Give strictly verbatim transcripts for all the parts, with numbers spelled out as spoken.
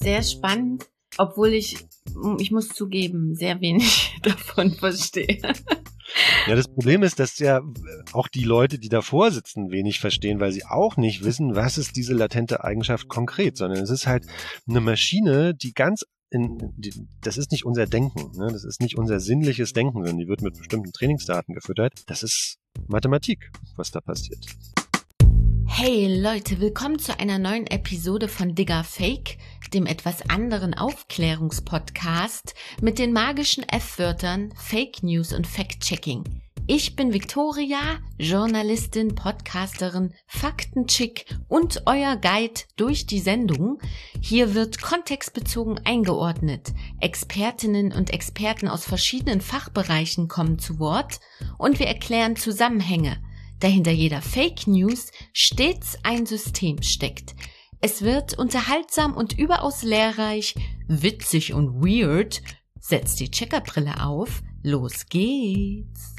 Sehr spannend, obwohl ich, ich muss zugeben, sehr wenig davon verstehe. Ja, das Problem ist, dass ja auch die Leute, die davor sitzen, wenig verstehen, weil sie auch nicht wissen, was ist diese latente Eigenschaft konkret, sondern es ist halt eine Maschine, die ganz in, die, das ist nicht unser Denken, ne? Das ist nicht unser sinnliches Denken, sondern die wird mit bestimmten Trainingsdaten gefüttert. Das ist Mathematik, was da passiert. Hey Leute, willkommen zu einer neuen Episode von Digga Fake, dem etwas anderen Aufklärungspodcast mit den magischen F-Wörtern Fake News und Fact-Checking. Ich bin Victoria, Journalistin, Podcasterin, Faktenchick und euer Guide durch die Sendung. Hier wird kontextbezogen eingeordnet. Expertinnen und Experten aus verschiedenen Fachbereichen kommen zu Wort und wir erklären Zusammenhänge, da hinter jeder Fake News stets ein System steckt. Es wird unterhaltsam und überaus lehrreich, witzig und weird. Setzt die Checkerbrille auf, los geht's.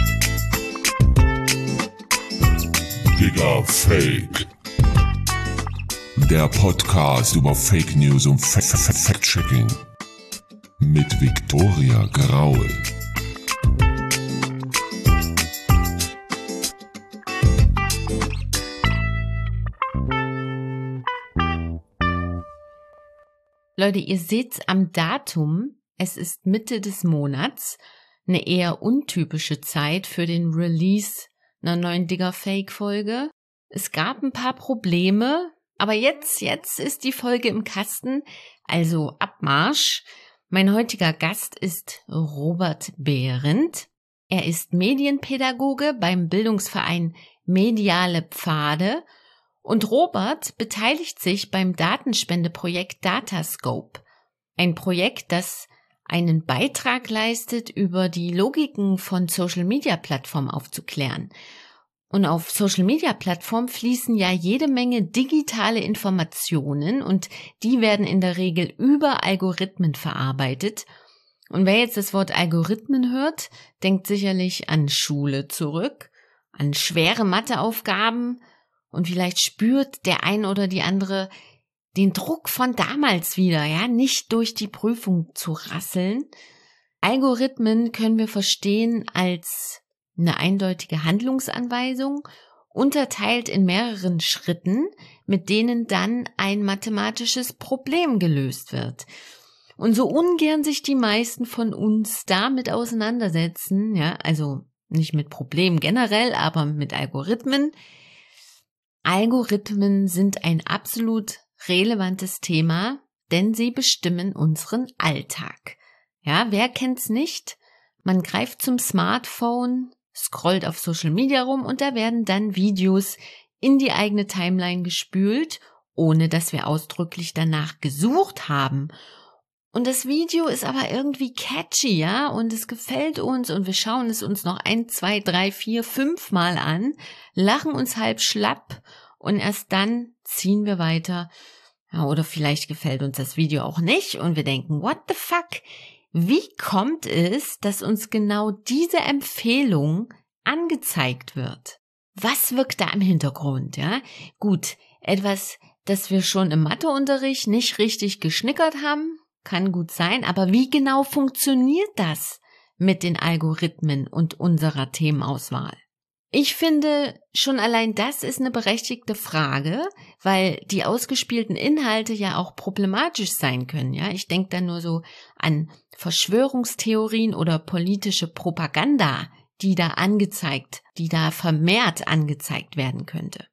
Digga Fake. Der Podcast über Fake News und Fact-Checking mit Victoria Graul. Leute, ihr seht's am Datum, es ist Mitte des Monats, eine eher untypische Zeit für den Release einer neuen Digga Fake Folge. Es gab ein paar Probleme, aber jetzt, jetzt ist die Folge im Kasten, also Abmarsch. Mein heutiger Gast ist Robert Behrendt. Er ist Medienpädagoge beim Bildungsverein Mediale Pfade. Und Robert beteiligt sich beim Datenspendeprojekt Datascope, ein Projekt, das einen Beitrag leistet, über die Logiken von Social-Media-Plattformen aufzuklären. Und auf Social-Media-Plattformen fließen ja jede Menge digitale Informationen und die werden in der Regel über Algorithmen verarbeitet. Und wer jetzt das Wort Algorithmen hört, denkt sicherlich an Schule zurück, an schwere Matheaufgaben. Und vielleicht spürt der ein oder die andere den Druck von damals wieder, ja, nicht durch die Prüfung zu rasseln. Algorithmen können wir verstehen als eine eindeutige Handlungsanweisung, unterteilt in mehreren Schritten, mit denen dann ein mathematisches Problem gelöst wird. Und so ungern sich die meisten von uns damit auseinandersetzen, ja, also nicht mit Problemen generell, aber mit Algorithmen, Algorithmen sind ein absolut relevantes Thema, denn sie bestimmen unseren Alltag. Ja, wer kennt's nicht? Man greift zum Smartphone, scrollt auf Social Media rum und da werden dann Videos in die eigene Timeline gespült, ohne dass wir ausdrücklich danach gesucht haben. Und das Video ist aber irgendwie catchy, ja, und es gefällt uns und wir schauen es uns noch ein, zwei, drei, vier, fünf Mal an, lachen uns halb schlapp und erst dann ziehen wir weiter. Ja, oder vielleicht gefällt uns das Video auch nicht und wir denken, what the fuck? Wie kommt es, dass uns genau diese Empfehlung angezeigt wird? Was wirkt da im Hintergrund, ja? Gut, etwas, das wir schon im Matheunterricht nicht richtig geschnickert haben, kann gut sein, aber wie genau funktioniert das mit den Algorithmen und unserer Themenauswahl? Ich finde, schon allein das ist eine berechtigte Frage, weil die ausgespielten Inhalte ja auch problematisch sein können, ja. Ich denke da nur so an Verschwörungstheorien oder politische Propaganda, die da angezeigt, die da vermehrt angezeigt werden könnte.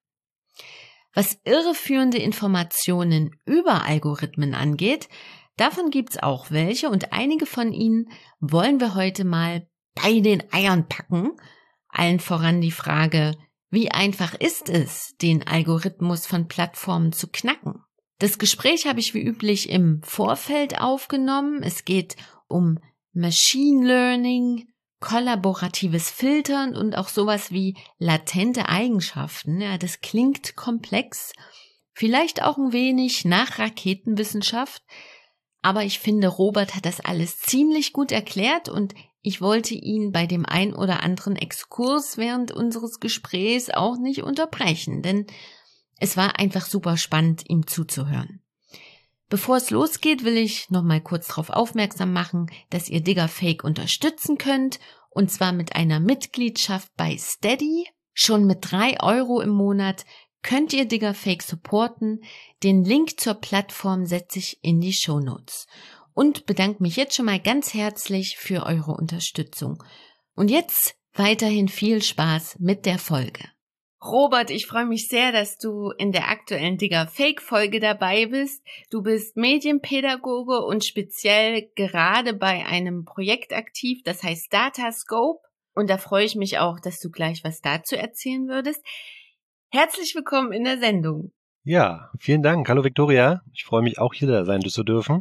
Was irreführende Informationen über Algorithmen angeht, davon gibt's auch welche und einige von ihnen wollen wir heute mal bei den Eiern packen. Allen voran die Frage, wie einfach ist es, den Algorithmus von Plattformen zu knacken? Das Gespräch habe ich wie üblich im Vorfeld aufgenommen. Es geht um Machine Learning, kollaboratives Filtern und auch sowas wie latente Eigenschaften. Ja, das klingt komplex, vielleicht auch ein wenig nach Raketenwissenschaft. Aber ich finde, Robert hat das alles ziemlich gut erklärt und ich wollte ihn bei dem ein oder anderen Exkurs während unseres Gesprächs auch nicht unterbrechen, denn es war einfach super spannend, ihm zuzuhören. Bevor es losgeht, will ich noch mal kurz darauf aufmerksam machen, dass ihr Diggerfake unterstützen könnt, und zwar mit einer Mitgliedschaft bei Steady. Schon mit drei Euro im Monat könnt ihr Diggerfake supporten. Den Link zur Plattform setze ich in die Shownotes. Und bedanke mich jetzt schon mal ganz herzlich für eure Unterstützung. Und jetzt weiterhin viel Spaß mit der Folge. Robert, ich freue mich sehr, dass du in der aktuellen Diggerfake-Folge dabei bist. Du bist Medienpädagoge und speziell gerade bei einem Projekt aktiv, das heißt Datascope. Und da freue ich mich auch, dass du gleich was dazu erzählen würdest. Herzlich willkommen in der Sendung. Ja, vielen Dank. Hallo Viktoria. Ich freue mich auch hier sein zu dürfen.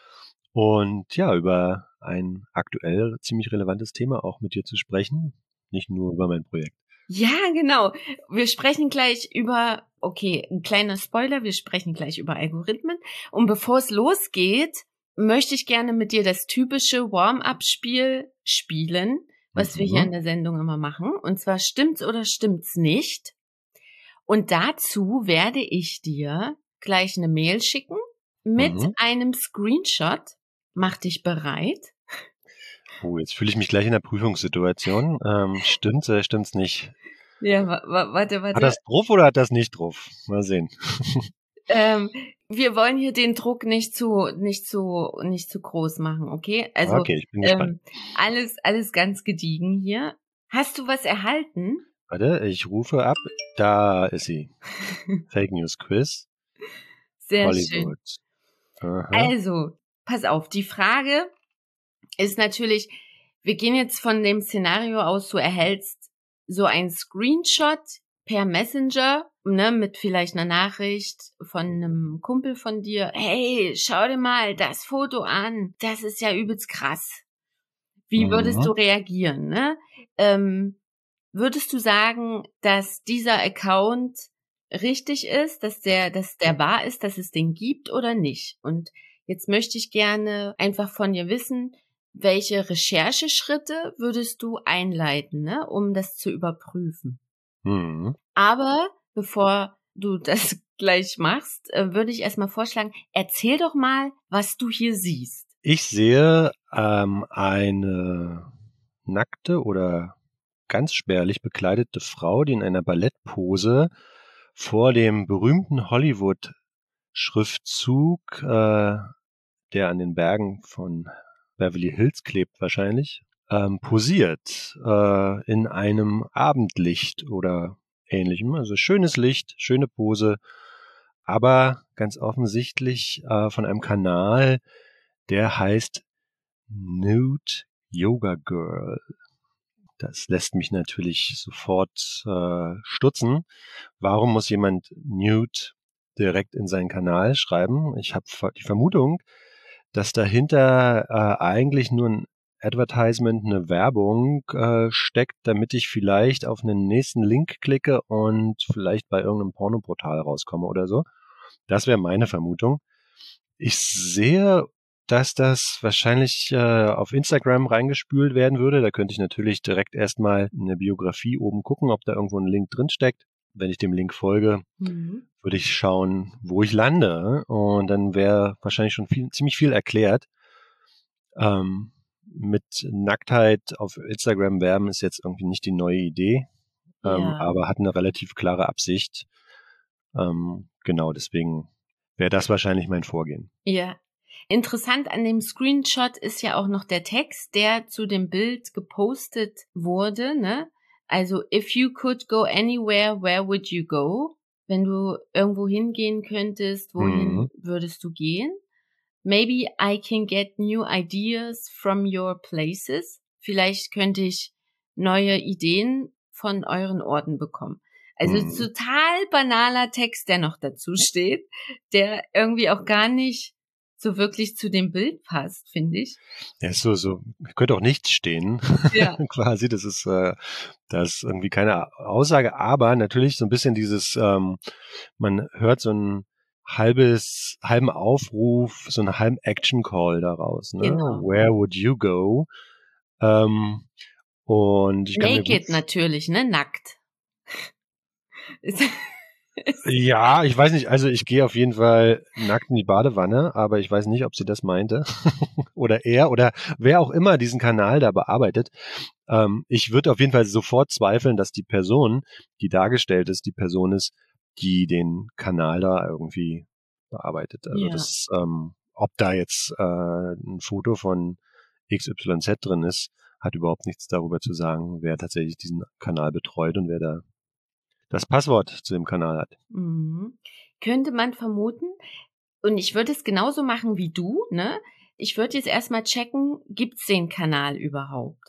Und ja, über ein aktuell ziemlich relevantes Thema auch mit dir zu sprechen. Nicht nur über mein Projekt. Ja, genau. Wir sprechen gleich über, okay, ein kleiner Spoiler, wir sprechen gleich über Algorithmen. Und bevor es losgeht, möchte ich gerne mit dir das typische Warm-up-Spiel spielen, was mhm. wir hier in der Sendung immer machen. Und zwar stimmt's oder stimmt's nicht. Und dazu werde ich dir gleich eine Mail schicken mit mhm. einem Screenshot. Mach dich bereit. Oh, jetzt fühle ich mich gleich in der Prüfungssituation. Ähm, stimmt's oder stimmt's nicht? Ja, wa- wa- warte, warte. Hat das drauf oder hat das nicht drauf? Mal sehen. ähm, wir wollen hier den Druck nicht zu, nicht zu, nicht zu groß machen, okay? Also, okay, ich bin gespannt. Ähm, alles, alles ganz gediegen hier. Hast du was erhalten? Warte, ich rufe ab. Da ist sie. Fake News Quiz. Sehr Hollywood. schön. Aha. Also, pass auf, die Frage ist natürlich, wir gehen jetzt von dem Szenario aus, du erhältst so ein Screenshot per Messenger, ne, mit vielleicht einer Nachricht von einem Kumpel von dir. Hey, schau dir mal das Foto an. Das ist ja übelst krass. Wie würdest mhm. du reagieren, ne? Ähm, würdest du sagen, dass dieser Account richtig ist, dass der, dass der wahr ist, dass es den gibt oder nicht? Und jetzt möchte ich gerne einfach von dir wissen, welche Rechercheschritte würdest du einleiten, ne, um das zu überprüfen? Mhm. Aber bevor du das gleich machst, würde ich erstmal vorschlagen, erzähl doch mal, was du hier siehst. Ich sehe ähm, eine nackte oder ganz spärlich bekleidete Frau, die in einer Ballettpose vor dem berühmten Hollywood-Schriftzug, äh, der an den Bergen von Beverly Hills klebt wahrscheinlich, ähm, posiert äh, in einem Abendlicht oder ähnlichem. Also schönes Licht, schöne Pose, aber ganz offensichtlich äh, von einem Kanal, der heißt Nude Yoga Girl. Das lässt mich natürlich sofort äh, stutzen. Warum muss jemand Nude direkt in seinen Kanal schreiben? Ich habe die Vermutung, dass dahinter äh, eigentlich nur ein Advertisement, eine Werbung äh, steckt, damit ich vielleicht auf einen nächsten Link klicke und vielleicht bei irgendeinem Pornoportal rauskomme oder so. Das wäre meine Vermutung. Ich sehe, dass das wahrscheinlich äh, auf Instagram reingespült werden würde. Da könnte ich natürlich direkt erstmal in der Biografie oben gucken, ob da irgendwo ein Link drin steckt. Wenn ich dem Link folge, mhm. würde ich schauen, wo ich lande. Und dann wäre wahrscheinlich schon viel, ziemlich viel erklärt. Ähm, mit Nacktheit auf Instagram werben ist jetzt irgendwie nicht die neue Idee, ähm, ja. aber hat eine relativ klare Absicht. Ähm, genau, deswegen wäre das wahrscheinlich mein Vorgehen. Ja. Interessant an dem Screenshot ist ja auch noch der Text, der zu dem Bild gepostet wurde, ne? Also, if you could go anywhere, where would you go? Wenn du irgendwo hingehen könntest, wohin mhm. würdest du gehen? Maybe I can get new ideas from your places. Vielleicht könnte ich neue Ideen von euren Orten bekommen. Also mhm. total banaler Text, der noch dazu steht, der irgendwie auch gar nicht so wirklich zu dem Bild passt, finde ich. Ja, ist so, so, könnte auch nichts stehen. Ja. Quasi, das ist, äh, das ist irgendwie keine Aussage, aber natürlich so ein bisschen dieses, ähm, man hört so ein halbes, halben Aufruf, so einen halben Action Call daraus, ne? Genau. Where would you go? Ähm, und ich kann Naked mir gut natürlich, ne? Nackt. Ja, ich weiß nicht, also ich gehe auf jeden Fall nackt in die Badewanne, aber ich weiß nicht, ob sie das meinte oder er oder wer auch immer diesen Kanal da bearbeitet. Ähm, ich würde auf jeden Fall sofort zweifeln, dass die Person, die dargestellt ist, die Person ist, die den Kanal da irgendwie bearbeitet. Also Ja. das, ähm, ob da jetzt äh, ein Foto von X Y Z drin ist, hat überhaupt nichts darüber zu sagen, wer tatsächlich diesen Kanal betreut und wer da das Passwort zu dem Kanal hat. Mhm. Könnte man vermuten. Und ich würde es genauso machen wie du, ne? Ich würde jetzt erstmal checken, gibt's den Kanal überhaupt?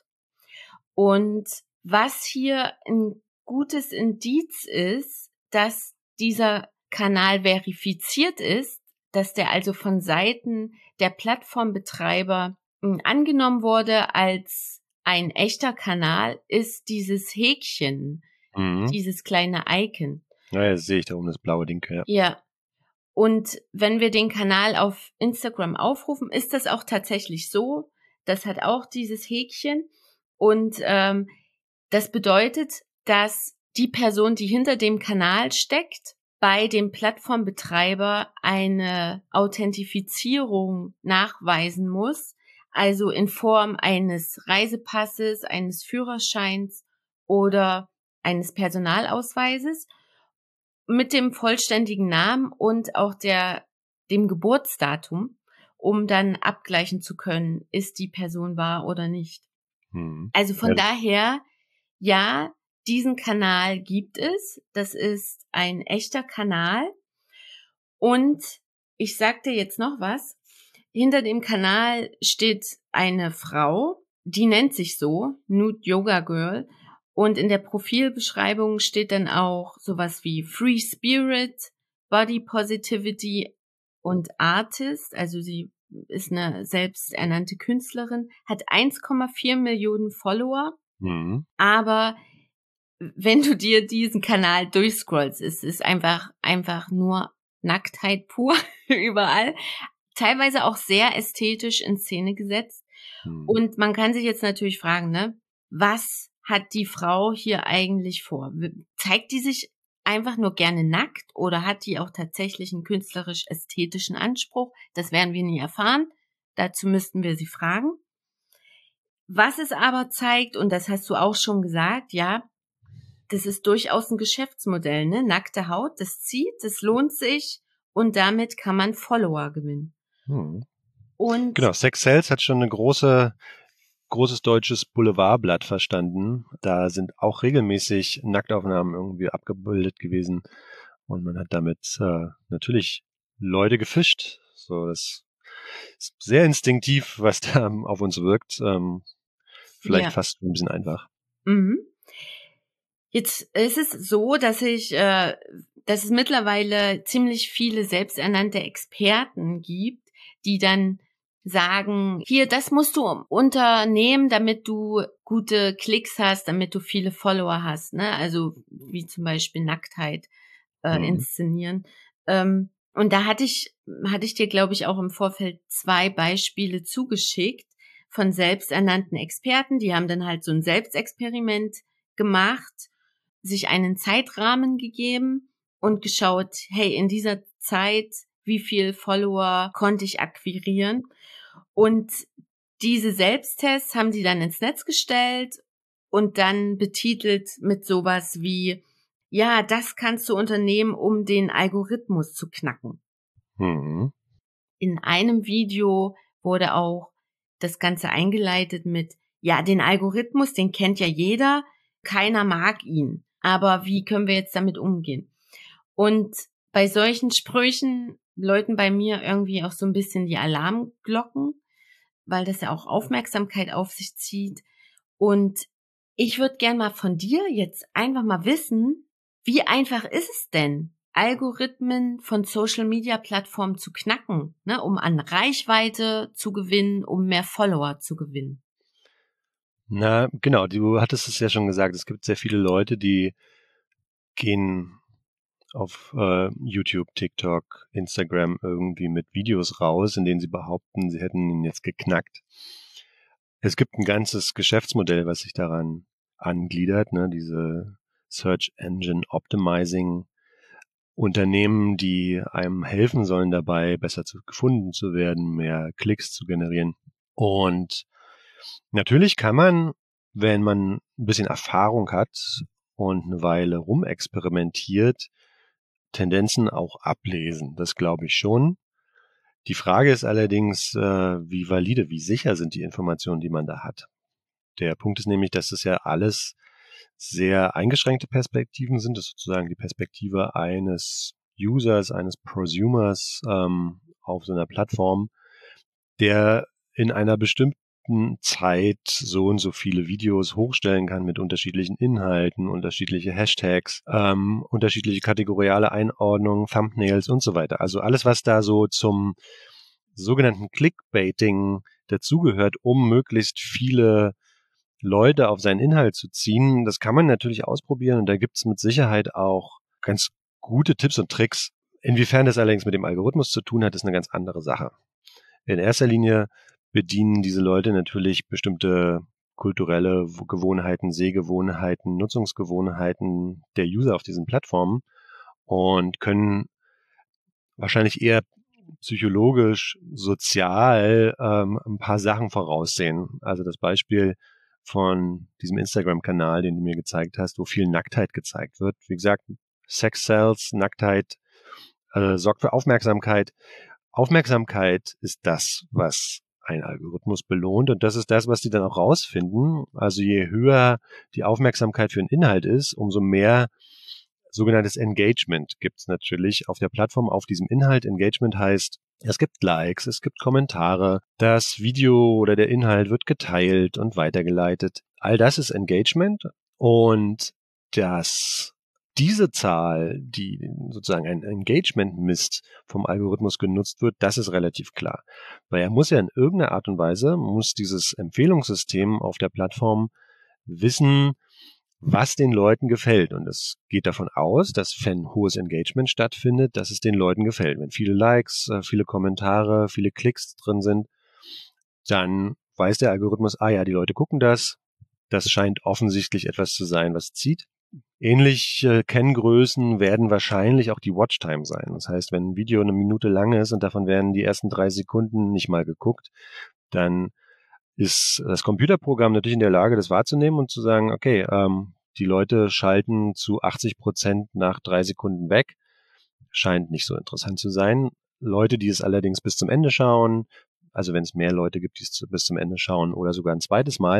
Und was hier ein gutes Indiz ist, dass dieser Kanal verifiziert ist, dass der also von Seiten der Plattformbetreiber mh, angenommen wurde als ein echter Kanal, ist dieses Häkchen, Mhm. dieses kleine Icon. Ja, das sehe ich da oben, das blaue Ding, ja. Ja. Und wenn wir den Kanal auf Instagram aufrufen, ist das auch tatsächlich so. Das hat auch dieses Häkchen. Und ähm, das bedeutet, dass die Person, die hinter dem Kanal steckt, bei dem Plattformbetreiber eine Authentifizierung nachweisen muss, also in Form eines Reisepasses, eines Führerscheins oder eines Personalausweises mit dem vollständigen Namen und auch der, dem Geburtsdatum, um dann abgleichen zu können, ist die Person wahr oder nicht. Hm. Also von Ja, daher, ja, diesen Kanal gibt es. Das ist ein echter Kanal. Und ich sag dir jetzt noch was. Hinter dem Kanal steht eine Frau, die nennt sich so, Nude Yoga Girl. Und in der Profilbeschreibung steht dann auch sowas wie Free Spirit, Body Positivity und Artist. Also sie ist eine selbsternannte Künstlerin, hat eins Komma vier Millionen Follower. Mhm. Aber wenn du dir diesen Kanal durchscrollst, ist es einfach, einfach nur Nacktheit pur überall. Teilweise auch sehr ästhetisch in Szene gesetzt. Mhm. Und man kann sich jetzt natürlich fragen, ne, was hat die Frau hier eigentlich vor? Zeigt die sich einfach nur gerne nackt oder hat die auch tatsächlich einen künstlerisch-ästhetischen Anspruch? Das werden wir nie erfahren. Dazu müssten wir sie fragen. Was es aber zeigt, und das hast du auch schon gesagt, ja, das ist durchaus ein Geschäftsmodell, ne? Nackte Haut, das zieht, das lohnt sich und damit kann man Follower gewinnen. Mhm. Und Genau, Sex Sells hat schon eine große, großes deutsches Boulevardblatt verstanden. Da sind auch regelmäßig Nacktaufnahmen irgendwie abgebildet gewesen und man hat damit äh, natürlich Leute gefischt. So, das ist sehr instinktiv, was da auf uns wirkt. Ähm, vielleicht ja. fast ein bisschen einfach. Mhm. Jetzt ist es so, dass ich, äh, dass es mittlerweile ziemlich viele selbsternannte Experten gibt, die dann sagen, hier, das musst du unternehmen, damit du gute Klicks hast, damit du viele Follower hast, ne? Also wie zum Beispiel Nacktheit äh, Mhm. inszenieren. Ähm, und da hatte ich, hatte ich dir, glaube ich, auch im Vorfeld zwei Beispiele zugeschickt von selbsternannten Experten. Die haben dann halt so ein Selbstexperiment gemacht, sich einen Zeitrahmen gegeben und geschaut, hey, in dieser Zeit, wie viel Follower konnte ich akquirieren? Und diese Selbsttests haben sie dann ins Netz gestellt und dann betitelt mit sowas wie, ja, das kannst du unternehmen, um den Algorithmus zu knacken. Mhm. In einem Video wurde auch das Ganze eingeleitet mit, ja, den Algorithmus, den kennt ja jeder, keiner mag ihn. Aber wie können wir jetzt damit umgehen? Und bei solchen Sprüchen läuten bei mir irgendwie auch so ein bisschen die Alarmglocken, weil das ja auch Aufmerksamkeit auf sich zieht. Und ich würde gern mal von dir jetzt einfach mal wissen, wie einfach ist es denn, Algorithmen von Social-Media-Plattformen zu knacken, ne, um an Reichweite zu gewinnen, um mehr Follower zu gewinnen? Na, genau, du hattest es ja schon gesagt, es gibt sehr viele Leute, die gehen auf äh, YouTube, TikTok, Instagram irgendwie mit Videos raus, in denen sie behaupten, sie hätten ihn jetzt geknackt. Es gibt ein ganzes Geschäftsmodell, was sich daran angliedert, ne, diese Search Engine Optimizing Unternehmen, die einem helfen sollen dabei, besser zu, gefunden zu werden, mehr Klicks zu generieren. Und natürlich kann man, wenn man ein bisschen Erfahrung hat und eine Weile rumexperimentiert, Tendenzen auch ablesen. Das glaube ich schon. Die Frage ist allerdings, äh, wie valide, wie sicher sind die Informationen, die man da hat. Der Punkt ist nämlich, dass das ja alles sehr eingeschränkte Perspektiven sind. Das ist sozusagen die Perspektive eines Users, eines Prosumers ähm, auf so einer Plattform, der in einer bestimmten Zeit so und so viele Videos hochstellen kann mit unterschiedlichen Inhalten, unterschiedliche Hashtags, ähm, unterschiedliche kategoriale Einordnungen, Thumbnails und so weiter. Also alles, was da so zum sogenannten Clickbaiting dazugehört, um möglichst viele Leute auf seinen Inhalt zu ziehen, das kann man natürlich ausprobieren und da gibt es mit Sicherheit auch ganz gute Tipps und Tricks. Inwiefern das allerdings mit dem Algorithmus zu tun hat, ist eine ganz andere Sache. In erster Linie bedienen diese Leute natürlich bestimmte kulturelle Gewohnheiten, Sehgewohnheiten, Nutzungsgewohnheiten der User auf diesen Plattformen und können wahrscheinlich eher psychologisch, sozial ähm, ein paar Sachen voraussehen. Also das Beispiel von diesem Instagram-Kanal, den du mir gezeigt hast, wo viel Nacktheit gezeigt wird. Wie gesagt, Sex sells, Nacktheit äh, sorgt für Aufmerksamkeit. Aufmerksamkeit ist das, was ein Algorithmus belohnt und das ist das, was die dann auch rausfinden. Also je höher die Aufmerksamkeit für einen Inhalt ist, umso mehr sogenanntes Engagement gibt es natürlich auf der Plattform auf diesem Inhalt. Engagement heißt, es gibt Likes, es gibt Kommentare, das Video oder der Inhalt wird geteilt und weitergeleitet. All das ist Engagement und das diese Zahl, die sozusagen ein Engagement misst, vom Algorithmus genutzt wird, das ist relativ klar. Weil er muss ja in irgendeiner Art und Weise, muss dieses Empfehlungssystem auf der Plattform wissen, was den Leuten gefällt. Und es geht davon aus, dass wenn hohes Engagement stattfindet, dass es den Leuten gefällt. Wenn viele Likes, viele Kommentare, viele Klicks drin sind, dann weiß der Algorithmus, ah ja, die Leute gucken das. Das scheint offensichtlich etwas zu sein, was zieht. Ähnliche Kenngrößen werden wahrscheinlich auch die Watchtime sein. Das heißt, wenn ein Video eine Minute lang ist und davon werden die ersten drei Sekunden nicht mal geguckt, dann ist das Computerprogramm natürlich in der Lage, das wahrzunehmen und zu sagen, okay, ähm, die Leute schalten zu achtzig Prozent nach drei Sekunden weg. Scheint nicht so interessant zu sein. Leute, die es allerdings bis zum Ende schauen, also wenn es mehr Leute gibt, die es bis zum Ende schauen oder sogar ein zweites Mal,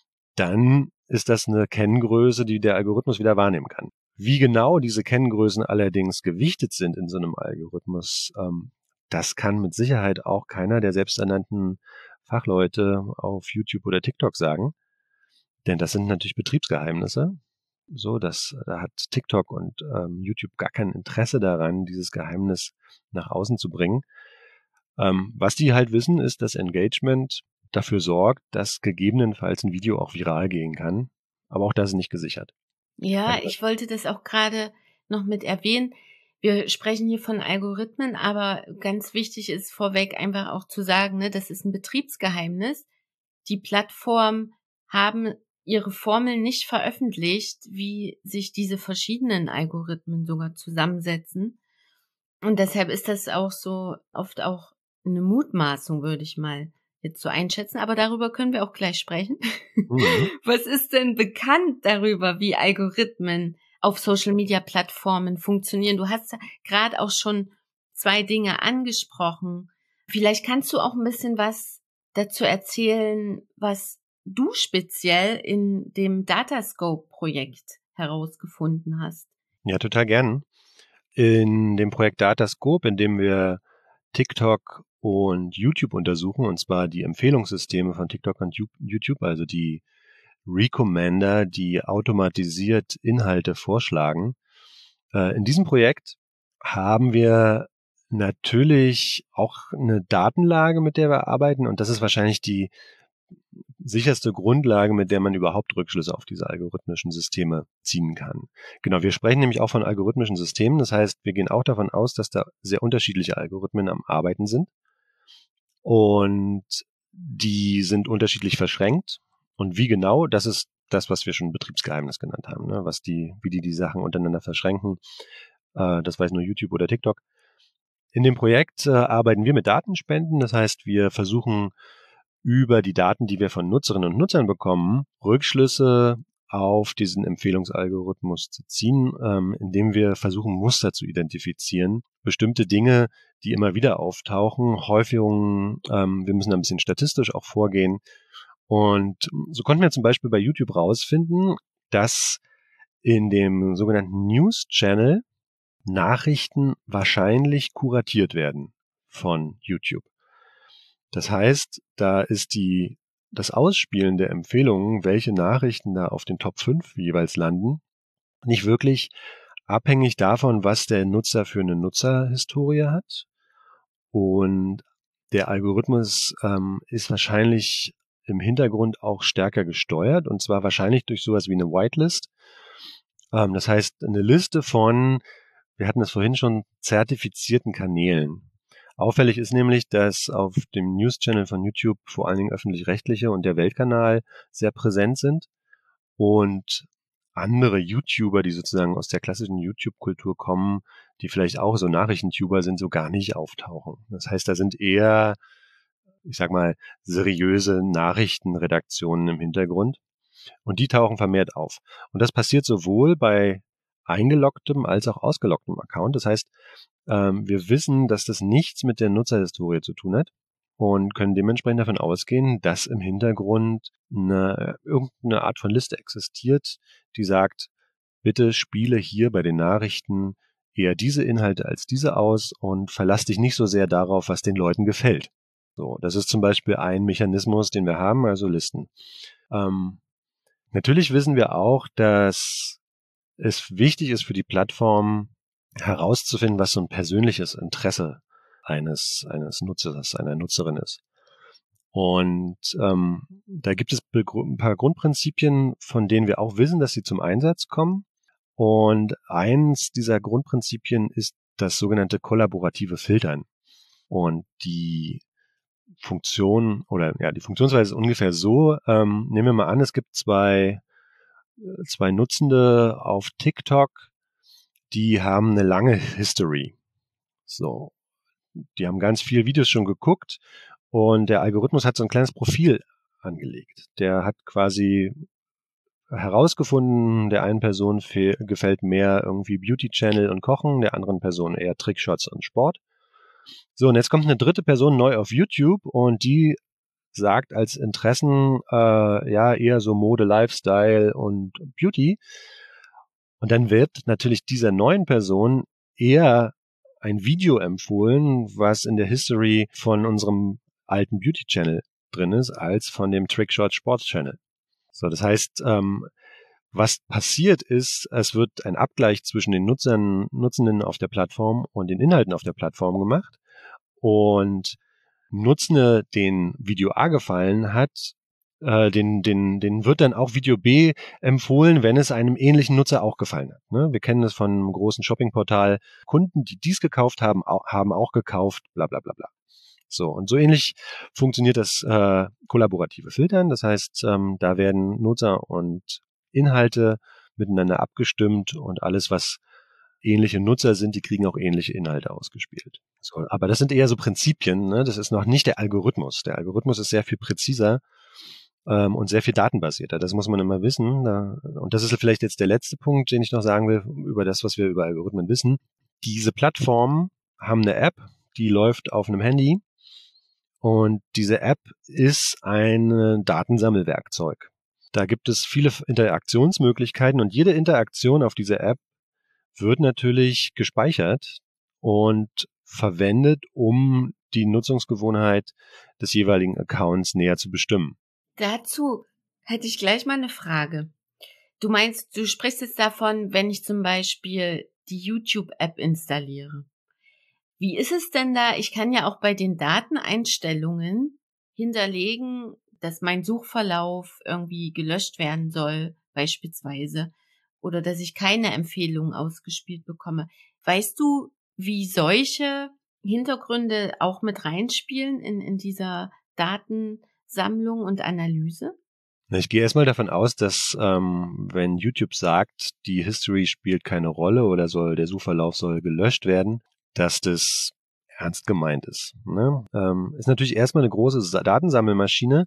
dann ist das eine Kenngröße, die der Algorithmus wieder wahrnehmen kann. Wie genau diese Kenngrößen allerdings gewichtet sind in so einem Algorithmus, ähm, das kann mit Sicherheit auch keiner der selbsternannten Fachleute auf YouTube oder TikTok sagen, denn das sind natürlich Betriebsgeheimnisse. So, dass da hat TikTok und ähm, YouTube gar kein Interesse daran, dieses Geheimnis nach außen zu bringen. Ähm, was die halt wissen, ist, dass Engagement dafür sorgt, dass gegebenenfalls ein Video auch viral gehen kann. Aber auch das ist nicht gesichert. Ja, ich wollte das auch gerade noch mit erwähnen. Wir sprechen hier von Algorithmen, aber ganz wichtig ist vorweg einfach auch zu sagen, ne, das ist ein Betriebsgeheimnis. Die Plattformen haben ihre Formeln nicht veröffentlicht, wie sich diese verschiedenen Algorithmen sogar zusammensetzen. Und deshalb ist das auch so oft auch eine Mutmaßung, würde ich mal jetzt so einschätzen. Aber darüber können wir auch gleich sprechen. Mhm. Was ist denn bekannt darüber, wie Algorithmen auf Social-Media-Plattformen funktionieren? Du hast gerade auch schon zwei Dinge angesprochen. Vielleicht kannst du auch ein bisschen was dazu erzählen, was du speziell in dem Datascope-Projekt herausgefunden hast. Ja, total gern. In dem Projekt Datascope, in dem wir TikTok und YouTube untersuchen, und zwar die Empfehlungssysteme von TikTok und YouTube, also die Recommender, die automatisiert Inhalte vorschlagen. In diesem Projekt haben wir natürlich auch eine Datenlage, mit der wir arbeiten, und das ist wahrscheinlich die sicherste Grundlage, mit der man überhaupt Rückschlüsse auf diese algorithmischen Systeme ziehen kann. Genau, wir sprechen nämlich auch von algorithmischen Systemen, das heißt, wir gehen auch davon aus, dass da sehr unterschiedliche Algorithmen am Arbeiten sind und die sind unterschiedlich verschränkt. Und wie genau, das ist das, was wir schon Betriebsgeheimnis genannt haben, ne? Was die, wie die die Sachen untereinander verschränken. Äh, das weiß nur YouTube oder TikTok. In dem Projekt äh, arbeiten wir mit Datenspenden. Das heißt, wir versuchen über die Daten, die wir von Nutzerinnen und Nutzern bekommen, Rückschlüsse auf diesen Empfehlungsalgorithmus zu ziehen, ähm, indem wir versuchen, Muster zu identifizieren. Bestimmte Dinge, die immer wieder auftauchen, Häufigungen, ähm, wir müssen ein bisschen statistisch auch vorgehen. Und so konnten wir zum Beispiel bei YouTube rausfinden, dass in dem sogenannten News Channel Nachrichten wahrscheinlich kuratiert werden von YouTube. Das heißt, da ist die, das Ausspielen der Empfehlungen, welche Nachrichten da auf den Top fünf jeweils landen, nicht wirklich abhängig davon, was der Nutzer für eine Nutzerhistorie hat. Und der Algorithmus ähm, ist wahrscheinlich im Hintergrund auch stärker gesteuert, und zwar wahrscheinlich durch sowas wie eine Whitelist. Ähm, das heißt, eine Liste von, wir hatten es vorhin schon, zertifizierten Kanälen. Auffällig ist nämlich, dass auf dem News-Channel von YouTube vor allen Dingen öffentlich-rechtliche und der Weltkanal sehr präsent sind und andere YouTuber, die sozusagen aus der klassischen YouTube-Kultur kommen, die vielleicht auch so Nachrichtentuber sind, so gar nicht auftauchen. Das heißt, da sind eher, ich sag mal, seriöse Nachrichtenredaktionen im Hintergrund und die tauchen vermehrt auf. Und das passiert sowohl bei eingeloggtem als auch ausgeloggtem Account. Das heißt, ähm, wir wissen, dass das nichts mit der Nutzerhistorie zu tun hat und können dementsprechend davon ausgehen, dass im Hintergrund eine, irgendeine Art von Liste existiert, die sagt, bitte spiele hier bei den Nachrichten eher diese Inhalte als diese aus und verlass dich nicht so sehr darauf, was den Leuten gefällt. So, das ist zum Beispiel ein Mechanismus, den wir haben, also Listen. Ähm, natürlich wissen wir auch, dass es wichtig ist für die Plattform herauszufinden, was so ein persönliches Interesse eines, eines Nutzers, einer Nutzerin ist. Und ähm, da gibt es ein paar Grundprinzipien, von denen wir auch wissen, dass sie zum Einsatz kommen. Und eins dieser Grundprinzipien ist das sogenannte kollaborative Filtern. Und die Funktion oder ja, die Funktionsweise ist ungefähr so. Ähm, nehmen wir mal an, es gibt zwei zwei Nutzende auf TikTok, die haben eine lange History. So, die haben ganz viele Videos schon geguckt und der Algorithmus hat so ein kleines Profil angelegt. Der hat quasi herausgefunden, der einen Person fe- gefällt mehr irgendwie Beauty Channel und Kochen, der anderen Person eher Trickshots und Sport. So, und jetzt kommt eine dritte Person neu auf YouTube und die sagt als Interessen äh, ja eher so Mode, Lifestyle und Beauty. Und dann wird natürlich dieser neuen Person eher ein Video empfohlen, was in der History von unserem alten Beauty-Channel drin ist, als von dem Trickshot Sports Channel. So, das heißt, ähm, was passiert ist, es wird ein Abgleich zwischen den Nutzern, Nutzenden auf der Plattform und den Inhalten auf der Plattform gemacht. Und Nutzende, den Video A gefallen hat, äh, den, den, den wird dann auch Video B empfohlen, wenn es einem ähnlichen Nutzer auch gefallen hat. Ne? Wir kennen das von einem großen Shoppingportal. Kunden, die dies gekauft haben, auch, haben auch gekauft, bla bla bla bla. So, und so ähnlich funktioniert das äh, kollaborative Filtern. Das heißt, ähm, da werden Nutzer und Inhalte miteinander abgestimmt und alles, was ähnliche Nutzer sind, die kriegen auch ähnliche Inhalte ausgespielt. So, aber das sind eher so Prinzipien, ne? Das ist noch nicht der Algorithmus. Der Algorithmus ist sehr viel präziser ähm, und sehr viel datenbasierter. Das muss man immer wissen. Da, und das ist vielleicht jetzt der letzte Punkt, den ich noch sagen will, über das, was wir über Algorithmen wissen. Diese Plattformen haben eine App, die läuft auf einem Handy und diese App ist ein Datensammelwerkzeug. Da gibt es viele Interaktionsmöglichkeiten und jede Interaktion auf dieser App wird natürlich gespeichert und verwendet, um die Nutzungsgewohnheit des jeweiligen Accounts näher zu bestimmen. Dazu hätte ich gleich mal eine Frage. Du meinst, du sprichst jetzt davon, wenn ich zum Beispiel die YouTube-App installiere. Wie ist es denn da? Ich kann ja auch bei den Dateneinstellungen hinterlegen, dass mein Suchverlauf irgendwie gelöscht werden soll, beispielsweise. Oder dass ich keine Empfehlungen ausgespielt bekomme. Weißt du, wie solche Hintergründe auch mit reinspielen in, in dieser Datensammlung und Analyse? Ich gehe erstmal davon aus, dass ähm, wenn YouTube sagt, die History spielt keine Rolle oder soll der Suchverlauf soll gelöscht werden, dass das ernst gemeint ist. Ne? Ähm, ist natürlich erstmal eine große Datensammelmaschine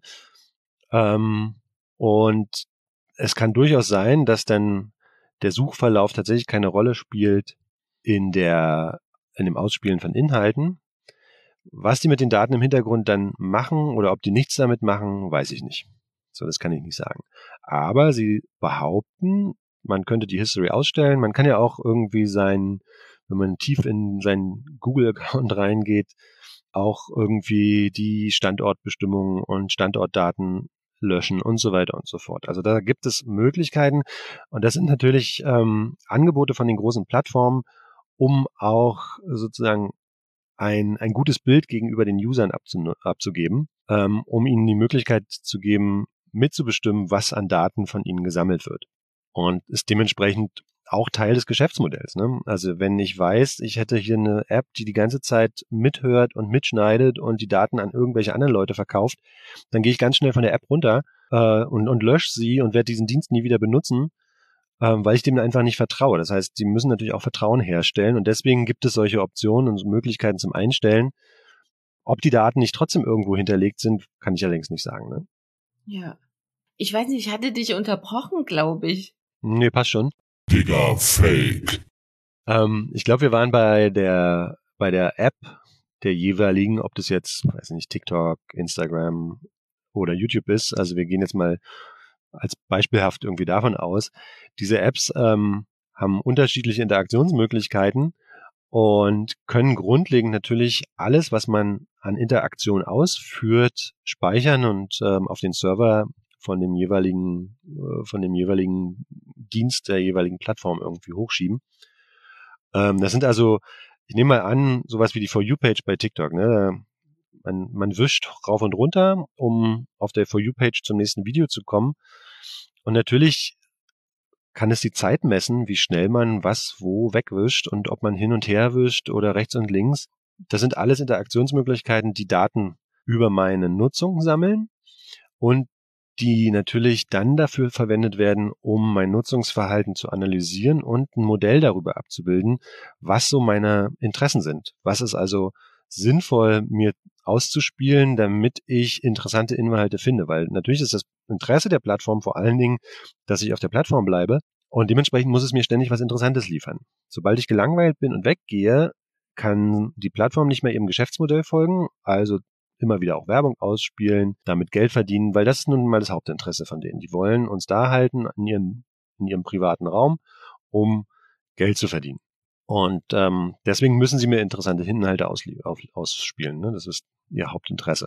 ähm, und es kann durchaus sein, dass dann der Suchverlauf tatsächlich keine Rolle spielt in der in dem Ausspielen von Inhalten. Was die mit den Daten im Hintergrund dann machen oder ob die nichts damit machen, weiß ich nicht. So, das kann ich nicht sagen. Aber sie behaupten, man könnte die History ausstellen. Man kann ja auch irgendwie sein, wenn man tief in seinen Google-Account reingeht, auch irgendwie die Standortbestimmungen und Standortdaten löschen und so weiter und so fort. Also da gibt es Möglichkeiten und das sind natürlich ähm, Angebote von den großen Plattformen, um auch sozusagen ein, ein gutes Bild gegenüber den Usern abzu, abzugeben, ähm, um ihnen die Möglichkeit zu geben, mitzubestimmen, was an Daten von ihnen gesammelt wird. Und ist dementsprechend auch Teil des Geschäftsmodells. Ne? Also wenn ich weiß, ich hätte hier eine App, die die ganze Zeit mithört und mitschneidet und die Daten an irgendwelche anderen Leute verkauft, dann gehe ich ganz schnell von der App runter äh, und, und lösche sie und werde diesen Dienst nie wieder benutzen, ähm, weil ich dem einfach nicht vertraue. Das heißt, sie müssen natürlich auch Vertrauen herstellen und deswegen gibt es solche Optionen und Möglichkeiten zum Einstellen. Ob die Daten nicht trotzdem irgendwo hinterlegt sind, kann ich allerdings nicht sagen. Ne? Ja. Ich weiß nicht, ich hatte dich unterbrochen, glaube ich. Nee, passt schon. Digga, Fake. Ähm, ich glaube, wir waren bei der bei der App der jeweiligen, ob das jetzt, weiß nicht, TikTok, Instagram oder YouTube ist. Also wir gehen jetzt mal als beispielhaft irgendwie davon aus. Diese Apps ähm, haben unterschiedliche Interaktionsmöglichkeiten und können grundlegend natürlich alles, was man an Interaktion ausführt, speichern und ähm, auf den Server von dem jeweiligen, äh, von dem jeweiligen Dienst der jeweiligen Plattform irgendwie hochschieben. Ähm, das sind also, ich nehme mal an, sowas wie die For You-Page bei TikTok. Ne? Man, man wischt rauf und runter, um auf der For You-Page zum nächsten Video zu kommen. Und natürlich kann es die Zeit messen, wie schnell man was wo wegwischt und ob man hin und her wischt oder rechts und links. Das sind alles Interaktionsmöglichkeiten, die Daten über meine Nutzung sammeln und die natürlich dann dafür verwendet werden, um mein Nutzungsverhalten zu analysieren und ein Modell darüber abzubilden, was so meine Interessen sind. Was ist also sinnvoll, mir auszuspielen, damit ich interessante Inhalte finde. Weil natürlich ist das Interesse der Plattform vor allen Dingen, dass ich auf der Plattform bleibe und dementsprechend muss es mir ständig was Interessantes liefern. Sobald ich gelangweilt bin und weggehe, kann die Plattform nicht mehr ihrem Geschäftsmodell folgen, also immer wieder auch Werbung ausspielen, damit Geld verdienen, weil das ist nun mal das Hauptinteresse von denen. Die wollen uns da halten in ihrem, in ihrem privaten Raum, um Geld zu verdienen. Und ähm, deswegen müssen sie mir interessante Inhalte auslie- auf, ausspielen. Ne? Das ist ihr Hauptinteresse.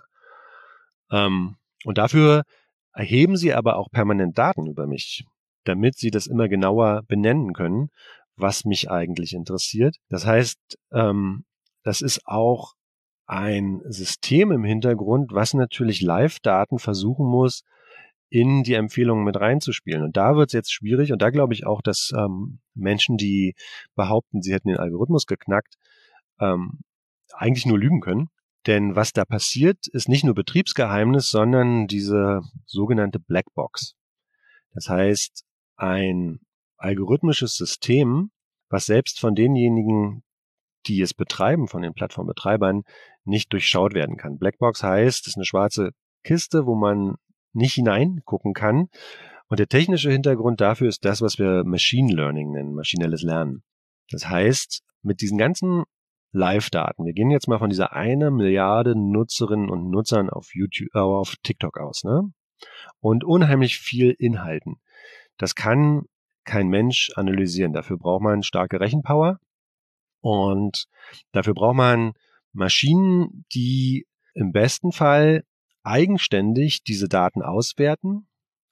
Ähm, und dafür erheben sie aber auch permanent Daten über mich, damit sie das immer genauer benennen können, was mich eigentlich interessiert. Das heißt, ähm, das ist auch ein System im Hintergrund, was natürlich Live-Daten versuchen muss, in die Empfehlungen mit reinzuspielen. Und da wird es jetzt schwierig und da glaube ich auch, dass ähm, Menschen, die behaupten, sie hätten den Algorithmus geknackt, ähm, eigentlich nur lügen können. Denn was da passiert, ist nicht nur Betriebsgeheimnis, sondern diese sogenannte Blackbox. Das heißt, ein algorithmisches System, was selbst von denjenigen, die es betreiben, von den Plattformbetreibern, nicht durchschaut werden kann. Blackbox heißt, es ist eine schwarze Kiste, wo man nicht hineingucken kann. Und der technische Hintergrund dafür ist das, was wir Machine Learning nennen, maschinelles Lernen. Das heißt, mit diesen ganzen Live-Daten, wir gehen jetzt mal von dieser eine Milliarde Nutzerinnen und Nutzern auf YouTube, äh, auf TikTok aus, ne? Und unheimlich viel Inhalten. Das kann kein Mensch analysieren. Dafür braucht man starke Rechenpower. Und dafür braucht man Maschinen, die im besten Fall eigenständig diese Daten auswerten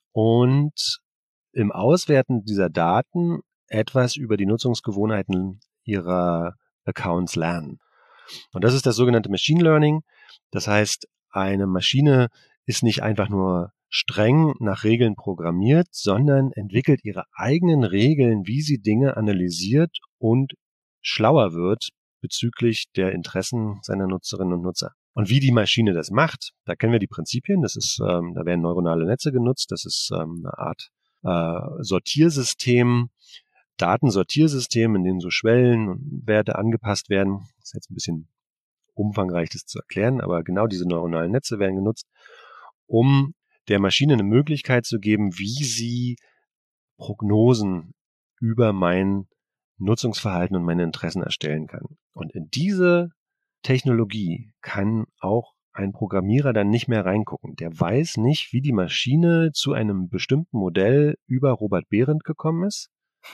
und im Auswerten dieser Daten etwas über die Nutzungsgewohnheiten ihrer Accounts lernen. Und das ist das sogenannte Machine Learning. Das heißt, eine Maschine ist nicht einfach nur streng nach Regeln programmiert, sondern entwickelt ihre eigenen Regeln, wie sie Dinge analysiert und schlauer wird bezüglich der Interessen seiner Nutzerinnen und Nutzer. Und wie die Maschine das macht, da kennen wir die Prinzipien. Das ist, ähm, da werden neuronale Netze genutzt. Das ist ähm, eine Art äh, Sortiersystem, Datensortiersystem, in dem so Schwellen und Werte angepasst werden. Das ist jetzt ein bisschen umfangreich, das zu erklären, aber genau diese neuronalen Netze werden genutzt, um der Maschine eine Möglichkeit zu geben, wie sie Prognosen über mein Nutzungsverhalten und meine Interessen erstellen kann. Und in diese Technologie kann auch ein Programmierer dann nicht mehr reingucken. Der weiß nicht, wie die Maschine zu einem bestimmten Modell über Robert Behrendt gekommen ist.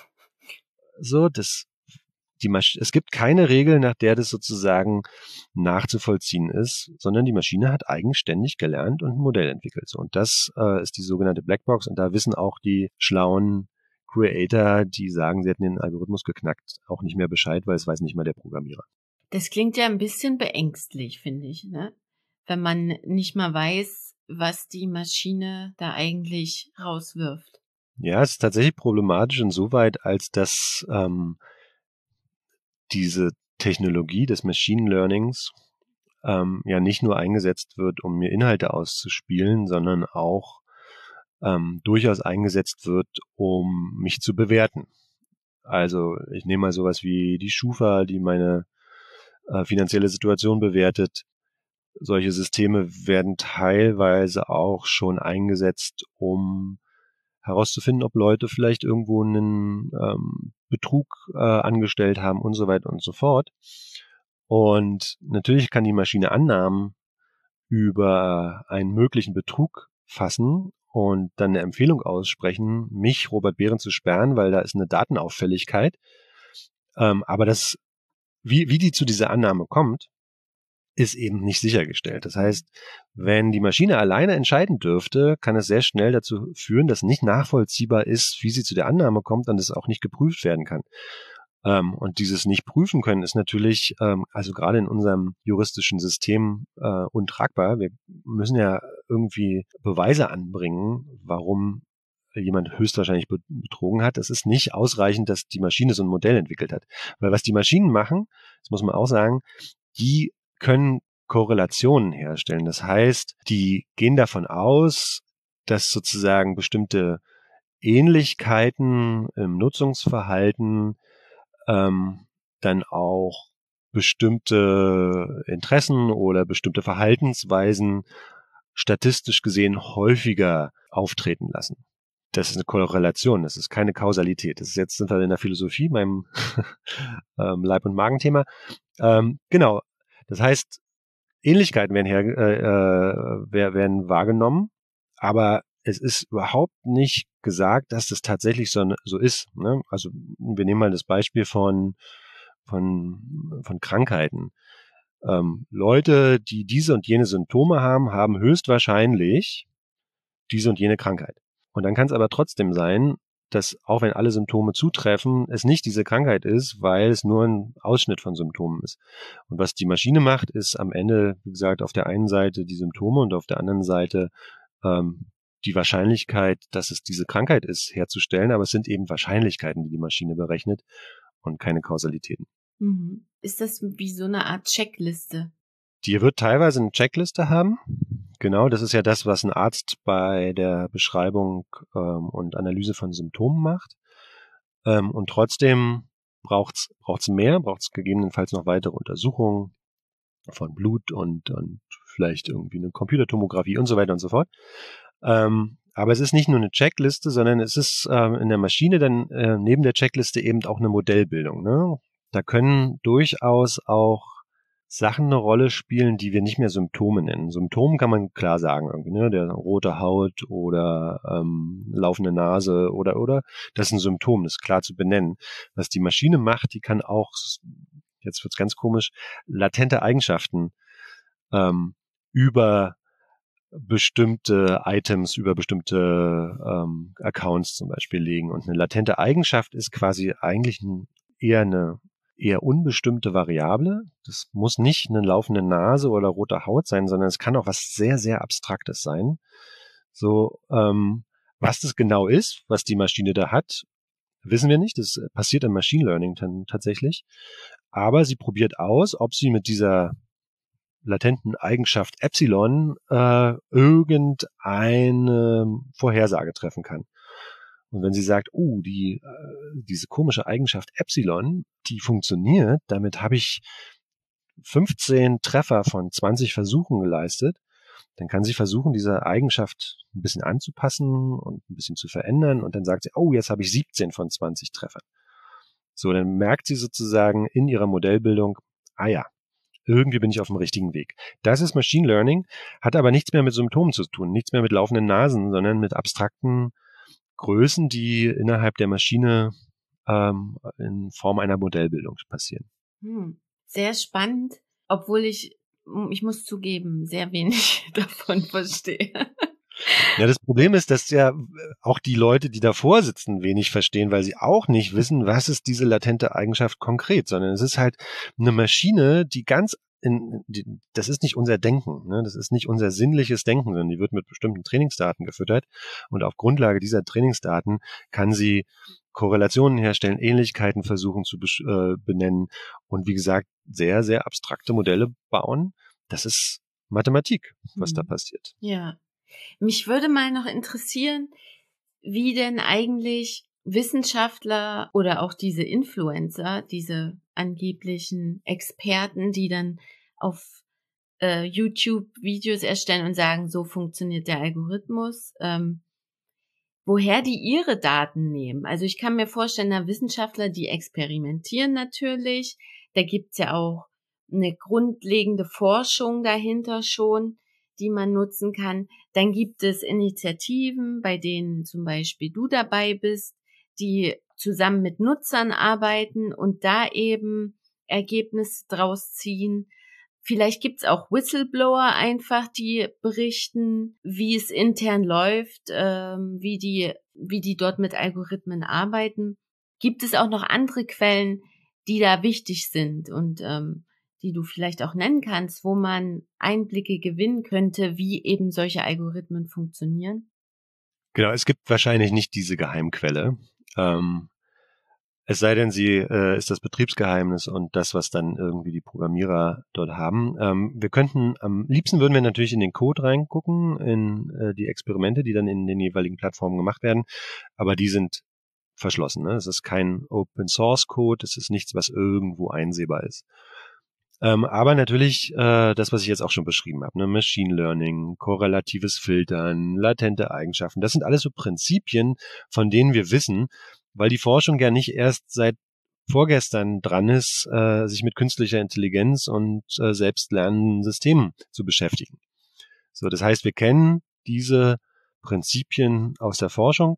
So, das, die Masch- es gibt keine Regel, nach der das sozusagen nachzuvollziehen ist, sondern die Maschine hat eigenständig gelernt und ein Modell entwickelt. So, und das äh, ist die sogenannte Blackbox. Und da wissen auch die schlauen Creator, die sagen, sie hätten den Algorithmus geknackt, auch nicht mehr Bescheid, weil es weiß nicht mal der Programmierer. Das klingt ja ein bisschen beängstlich, finde ich, ne? Wenn man nicht mal weiß, was die Maschine da eigentlich rauswirft. Ja, es ist tatsächlich problematisch insoweit, als dass ähm, diese Technologie des Machine Learnings ähm, ja nicht nur eingesetzt wird, um mir Inhalte auszuspielen, sondern auch ähm, durchaus eingesetzt wird, um mich zu bewerten. Also ich nehme mal sowas wie die Schufa, die meine äh, finanzielle Situation bewertet. Solche Systeme werden teilweise auch schon eingesetzt, um herauszufinden, ob Leute vielleicht irgendwo einen ähm, Betrug äh, angestellt haben und so weiter und so fort. Und natürlich kann die Maschine Annahmen über einen möglichen Betrug fassen und dann eine Empfehlung aussprechen, mich, Robert Behrendt, zu sperren, weil da ist eine Datenauffälligkeit. Ähm, aber das, wie, wie die zu dieser Annahme kommt, ist eben nicht sichergestellt. Das heißt, wenn die Maschine alleine entscheiden dürfte, kann es sehr schnell dazu führen, dass nicht nachvollziehbar ist, wie sie zu der Annahme kommt und es auch nicht geprüft werden kann. Ähm, und dieses nicht prüfen können ist natürlich, ähm, also gerade in unserem juristischen System äh, untragbar. Wir müssen ja irgendwie Beweise anbringen, warum jemand höchstwahrscheinlich betrogen hat. Es ist nicht ausreichend, dass die Maschine so ein Modell entwickelt hat. Weil was die Maschinen machen, das muss man auch sagen, die können Korrelationen herstellen. Das heißt, die gehen davon aus, dass sozusagen bestimmte Ähnlichkeiten im Nutzungsverhalten ähm, dann auch bestimmte Interessen oder bestimmte Verhaltensweisen statistisch gesehen häufiger auftreten lassen. Das ist eine Korrelation, das ist keine Kausalität. Das ist jetzt sind wir in der Philosophie, meinem ähm, Leib- und Magenthema. Ähm, genau. Das heißt, Ähnlichkeiten werden, her, äh, werden wahrgenommen, aber es ist überhaupt nicht gesagt, dass das tatsächlich so, so ist. Ne? Also wir nehmen mal das Beispiel von, von, von Krankheiten. Ähm, Leute, die diese und jene Symptome haben, haben höchstwahrscheinlich diese und jene Krankheit. Und dann kann es aber trotzdem sein, dass auch wenn alle Symptome zutreffen, es nicht diese Krankheit ist, weil es nur ein Ausschnitt von Symptomen ist. Und was die Maschine macht, ist am Ende, wie gesagt, auf der einen Seite die Symptome und auf der anderen Seite ähm, die Wahrscheinlichkeit, dass es diese Krankheit ist, herzustellen. Aber es sind eben Wahrscheinlichkeiten, die die Maschine berechnet und keine Kausalitäten. Mhm. Ist das wie so eine Art Checkliste? Die wird teilweise eine Checkliste haben. Genau, das ist ja das, was ein Arzt bei der Beschreibung ähm, und Analyse von Symptomen macht. Ähm, und trotzdem braucht's braucht's mehr, braucht's gegebenenfalls noch weitere Untersuchungen von Blut und, und vielleicht irgendwie eine Computertomographie und so weiter und so fort. Ähm, aber es ist nicht nur eine Checkliste, sondern es ist ähm, in der Maschine dann äh, neben der Checkliste eben auch eine Modellbildung. Ne? Da können durchaus auch Sachen eine Rolle spielen, die wir nicht mehr Symptome nennen. Symptomen kann man klar sagen, irgendwie, ne? Der rote Haut oder ähm, laufende Nase oder oder das ist ein Symptom, das ist klar zu benennen. Was die Maschine macht, die kann auch, jetzt wird's ganz komisch, latente Eigenschaften ähm, über bestimmte Items, über bestimmte ähm, Accounts zum Beispiel legen. Und eine latente Eigenschaft ist quasi eigentlich ein, eher eine eher unbestimmte Variable. Das muss nicht eine laufende Nase oder rote Haut sein, sondern es kann auch was sehr, sehr Abstraktes sein. So, ähm, was das genau ist, was die Maschine da hat, wissen wir nicht. Das passiert im Machine Learning dann tatsächlich. Aber sie probiert aus, ob sie mit dieser latenten Eigenschaft Epsilon äh, irgendeine Vorhersage treffen kann. Und wenn sie sagt, oh, die, äh, diese komische Eigenschaft Epsilon, die funktioniert, damit habe ich fünfzehn Treffer von zwanzig Versuchen geleistet, dann kann sie versuchen, diese Eigenschaft ein bisschen anzupassen und ein bisschen zu verändern. Und dann sagt sie, oh, jetzt habe ich siebzehn von zwanzig Treffern. So, dann merkt sie sozusagen in ihrer Modellbildung, ah ja, irgendwie bin ich auf dem richtigen Weg. Das ist Machine Learning, hat aber nichts mehr mit Symptomen zu tun, nichts mehr mit laufenden Nasen, sondern mit abstrakten Größen, die innerhalb der Maschine ähm, in Form einer Modellbildung passieren. Hm, sehr spannend, obwohl ich, ich muss zugeben, sehr wenig davon verstehe. Ja, das Problem ist, dass ja auch die Leute, die davor sitzen, wenig verstehen, weil sie auch nicht wissen, was ist diese latente Eigenschaft konkret, sondern es ist halt eine Maschine, die ganz in, die, das ist nicht unser Denken, ne? Das ist nicht unser sinnliches Denken, sondern die wird mit bestimmten Trainingsdaten gefüttert und auf Grundlage dieser Trainingsdaten kann sie Korrelationen herstellen, Ähnlichkeiten versuchen zu äh, benennen und wie gesagt, sehr, sehr abstrakte Modelle bauen. Das ist Mathematik, was hm. da passiert. Ja. Mich würde mal noch interessieren, wie denn eigentlich Wissenschaftler oder auch diese Influencer, diese angeblichen Experten, die dann auf äh, YouTube Videos erstellen und sagen, so funktioniert der Algorithmus, ähm, woher die ihre Daten nehmen. Also ich kann mir vorstellen, da Wissenschaftler, die experimentieren natürlich, da gibt's ja auch eine grundlegende Forschung dahinter schon, die man nutzen kann. Dann gibt es Initiativen, bei denen zum Beispiel du dabei bist, die zusammen mit Nutzern arbeiten und da eben Ergebnisse draus ziehen. Vielleicht gibt's auch Whistleblower einfach, die berichten, wie es intern läuft, ähm, wie die, wie die dort mit Algorithmen arbeiten. Gibt es auch noch andere Quellen, die da wichtig sind und ähm, die du vielleicht auch nennen kannst, wo man Einblicke gewinnen könnte, wie eben solche Algorithmen funktionieren? Genau, es gibt wahrscheinlich nicht diese Geheimquelle. Ähm, es sei denn, sie äh, ist das Betriebsgeheimnis und das, was dann irgendwie die Programmierer dort haben. Ähm, wir könnten, am liebsten würden wir natürlich in den Code reingucken, in äh, die Experimente, die dann in den jeweiligen Plattformen gemacht werden, aber die sind verschlossen. Ne? Es ist kein Open-Source-Code, es ist nichts, was irgendwo einsehbar ist. Ähm, aber natürlich äh, das, was ich jetzt auch schon beschrieben habe, ne? Machine Learning, korrelatives Filtern, latente Eigenschaften, das sind alles so Prinzipien, von denen wir wissen, weil die Forschung ja nicht erst seit vorgestern dran ist, äh, sich mit künstlicher Intelligenz und äh, selbstlernenden Systemen zu beschäftigen. So, das heißt, wir kennen diese Prinzipien aus der Forschung.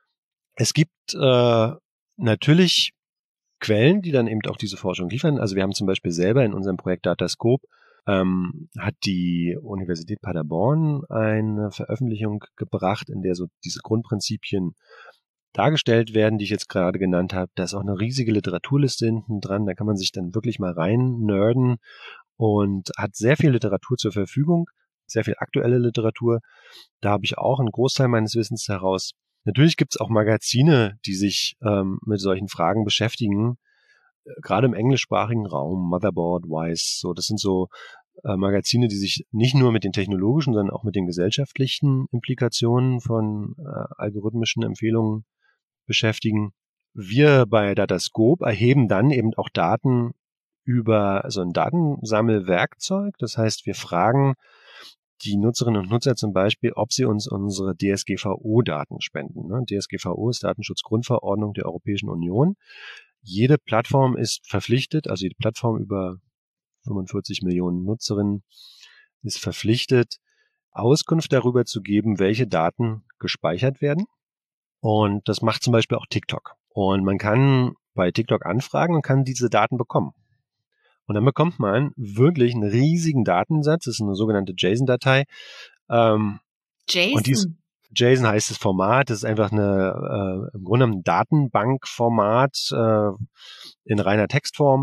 Es gibt äh, natürlich Quellen, die dann eben auch diese Forschung liefern. Also wir haben zum Beispiel selber in unserem Projekt Datascope ähm, hat die Universität Paderborn eine Veröffentlichung gebracht, in der so diese Grundprinzipien dargestellt werden, die ich jetzt gerade genannt habe. Da ist auch eine riesige Literaturliste hinten dran. Da kann man sich dann wirklich mal rein nerden und hat sehr viel Literatur zur Verfügung, sehr viel aktuelle Literatur. Da habe ich auch einen Großteil meines Wissens heraus. Natürlich gibt es auch Magazine, die sich ähm, mit solchen Fragen beschäftigen, äh, gerade im englischsprachigen Raum, Motherboard, Wise, so, das sind so äh, Magazine, die sich nicht nur mit den technologischen, sondern auch mit den gesellschaftlichen Implikationen von äh, algorithmischen Empfehlungen beschäftigen. Wir bei Datascope erheben dann eben auch Daten über so ein Datensammelwerkzeug. Das heißt, wir fragen die Nutzerinnen und Nutzer zum Beispiel, ob sie uns unsere D S G V O-Daten spenden. Ne? D S G V O ist Datenschutzgrundverordnung der Europäischen Union. Jede Plattform ist verpflichtet, also jede Plattform über fünfundvierzig Millionen Nutzerinnen ist verpflichtet, Auskunft darüber zu geben, welche Daten gespeichert werden. Und das macht zum Beispiel auch TikTok. Und man kann bei TikTok anfragen und kann diese Daten bekommen. Und dann bekommt man wirklich einen riesigen Datensatz. Das ist eine sogenannte JSON-Datei. Ähm, JSON? Und dies, JSON heißt das Format. Das ist einfach eine, äh, im Grunde ein Datenbankformat äh, in reiner Textform.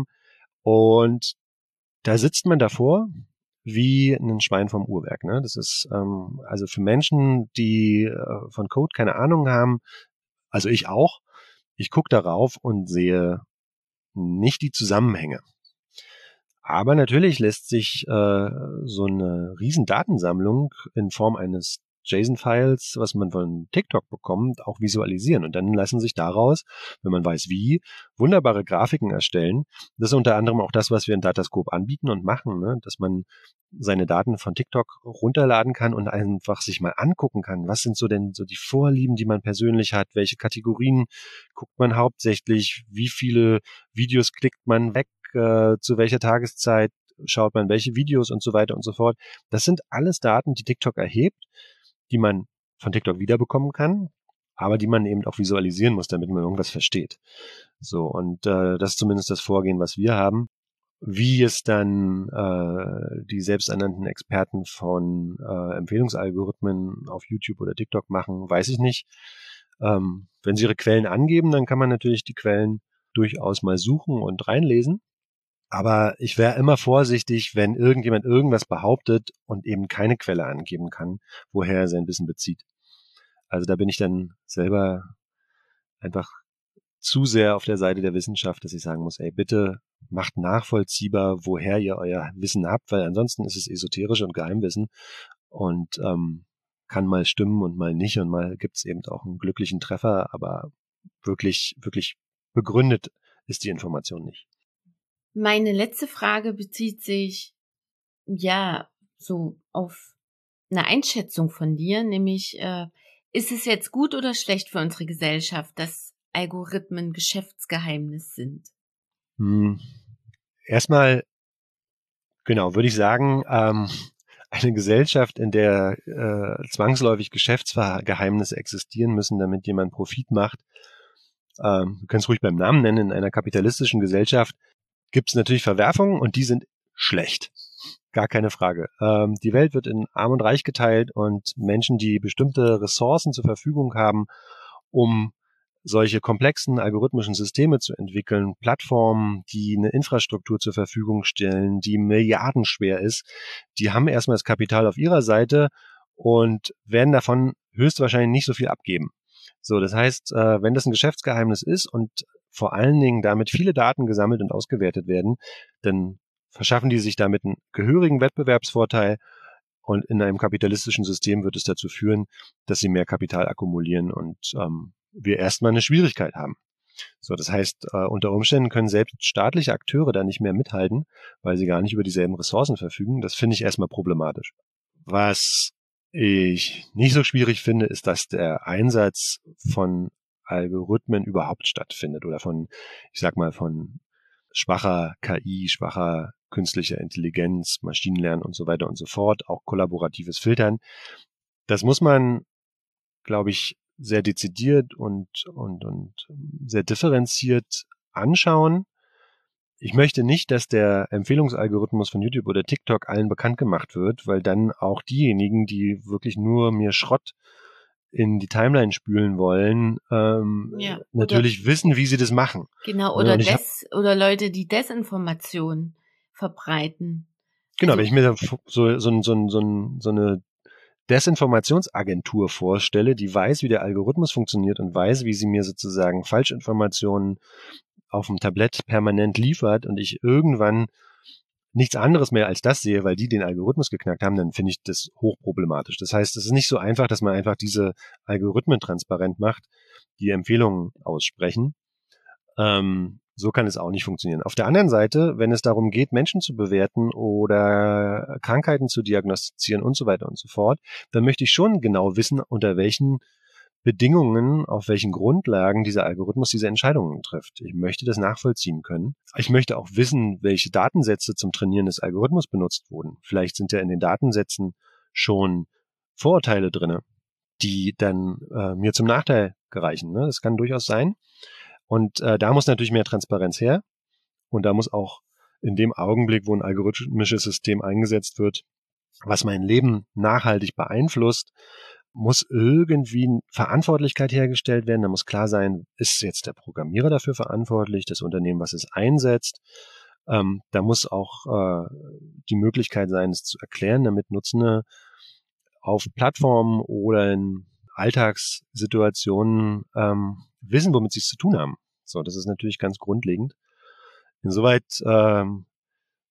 Und da sitzt man davor wie ein Schwein vom Uhrwerk. Ne? Das ist ähm, also für Menschen, die äh, von Code keine Ahnung haben, also ich auch, ich gucke darauf und sehe nicht die Zusammenhänge. Aber natürlich lässt sich äh, so eine riesen Datensammlung in Form eines JSON-Files, was man von TikTok bekommt, auch visualisieren. Und dann lassen sich daraus, wenn man weiß wie, wunderbare Grafiken erstellen. Das ist unter anderem auch das, was wir in Datascope anbieten und machen, ne? Dass man seine Daten von TikTok runterladen kann und einfach sich mal angucken kann. Was sind so denn so die Vorlieben, die man persönlich hat? Welche Kategorien guckt man hauptsächlich? Wie viele Videos klickt man weg? Äh, zu welcher Tageszeit schaut man welche Videos und so weiter und so fort. Das sind alles Daten, die TikTok erhebt, die man von TikTok wiederbekommen kann, aber die man eben auch visualisieren muss, damit man irgendwas versteht. So, und äh, das ist zumindest das Vorgehen, was wir haben. Wie es dann äh, die selbsternannten Experten von äh, Empfehlungsalgorithmen auf YouTube oder TikTok machen, weiß ich nicht. Ähm, wenn sie ihre Quellen angeben, dann kann man natürlich die Quellen durchaus mal suchen und reinlesen. Aber ich wäre immer vorsichtig, wenn irgendjemand irgendwas behauptet und eben keine Quelle angeben kann, woher er sein Wissen bezieht. Also da bin ich dann selber einfach zu sehr auf der Seite der Wissenschaft, dass ich sagen muss, ey, bitte macht nachvollziehbar, woher ihr euer Wissen habt, weil ansonsten ist es esoterisch und Geheimwissen und ähm, kann mal stimmen und mal nicht und mal gibt's eben auch einen glücklichen Treffer, aber wirklich, wirklich begründet ist die Information nicht. Meine letzte Frage bezieht sich, ja, so auf eine Einschätzung von dir, nämlich, äh, ist es jetzt gut oder schlecht für unsere Gesellschaft, dass Algorithmen Geschäftsgeheimnis sind? Hm. Erstmal, genau, würde ich sagen, ähm, eine Gesellschaft, in der äh, zwangsläufig Geschäftsgeheimnisse existieren müssen, damit jemand Profit macht, ähm, wir können es ruhig beim Namen nennen, in einer kapitalistischen Gesellschaft gibt es natürlich Verwerfungen und die sind schlecht. Gar keine Frage. Ähm, die Welt wird in Arm und Reich geteilt und Menschen, die bestimmte Ressourcen zur Verfügung haben, um solche komplexen algorithmischen Systeme zu entwickeln, Plattformen, die eine Infrastruktur zur Verfügung stellen, die milliardenschwer ist, die haben erstmal das Kapital auf ihrer Seite und werden davon höchstwahrscheinlich nicht so viel abgeben. So, das heißt, äh, wenn das ein Geschäftsgeheimnis ist und vor allen Dingen damit viele Daten gesammelt und ausgewertet werden, dann verschaffen die sich damit einen gehörigen Wettbewerbsvorteil und in einem kapitalistischen System wird es dazu führen, dass sie mehr Kapital akkumulieren und ähm, wir erstmal eine Schwierigkeit haben. So, das heißt, äh, unter Umständen können selbst staatliche Akteure da nicht mehr mithalten, weil sie gar nicht über dieselben Ressourcen verfügen. Das finde ich erstmal problematisch. Was ich nicht so schwierig finde, ist, dass der Einsatz von Algorithmen überhaupt stattfindet oder von, ich sag mal, von schwacher K I, schwacher künstlicher Intelligenz, Maschinenlernen und so weiter und so fort, auch kollaboratives Filtern. Das muss man, glaube ich, sehr dezidiert und, und, und sehr differenziert anschauen. Ich möchte nicht, dass der Empfehlungsalgorithmus von YouTube oder TikTok allen bekannt gemacht wird, weil dann auch diejenigen, die wirklich nur mir Schrott in die Timeline spülen wollen, ähm, Ja, natürlich wissen, wie sie das machen. Genau, Ja, oder und ich hab- Des, oder Leute, die Desinformation verbreiten. Genau, Also, wenn ich mir so, so, so, so, so, so eine Desinformationsagentur vorstelle, die weiß, wie der Algorithmus funktioniert und weiß, wie sie mir sozusagen Falschinformationen auf dem Tablett permanent liefert und ich irgendwann nichts anderes mehr als das sehe, weil die den Algorithmus geknackt haben, dann finde ich das hochproblematisch. Das heißt, es ist nicht so einfach, dass man einfach diese Algorithmen transparent macht, die Empfehlungen aussprechen. Ähm, so kann es auch nicht funktionieren. Auf der anderen Seite, wenn es darum geht, Menschen zu bewerten oder Krankheiten zu diagnostizieren und so weiter und so fort, dann möchte ich schon genau wissen, unter welchen Bedingungen, auf welchen Grundlagen dieser Algorithmus diese Entscheidungen trifft. Ich möchte das nachvollziehen können. Ich möchte auch wissen, welche Datensätze zum Trainieren des Algorithmus benutzt wurden. Vielleicht sind ja in den Datensätzen schon Vorurteile drinne, die dann äh, mir zum Nachteil gereichen. Ne? Das kann durchaus sein. Und äh, da muss natürlich mehr Transparenz her. Und da muss auch in dem Augenblick, wo ein algorithmisches System eingesetzt wird, was mein Leben nachhaltig beeinflusst, muss irgendwie Verantwortlichkeit hergestellt werden. Da muss klar sein, ist jetzt der Programmierer dafür verantwortlich, das Unternehmen, was es einsetzt. Ähm, da muss auch äh, die Möglichkeit sein, es zu erklären, damit Nutzende auf Plattformen oder in Alltagssituationen ähm, wissen, womit sie es zu tun haben. So, das ist natürlich ganz grundlegend. Insoweit ähm,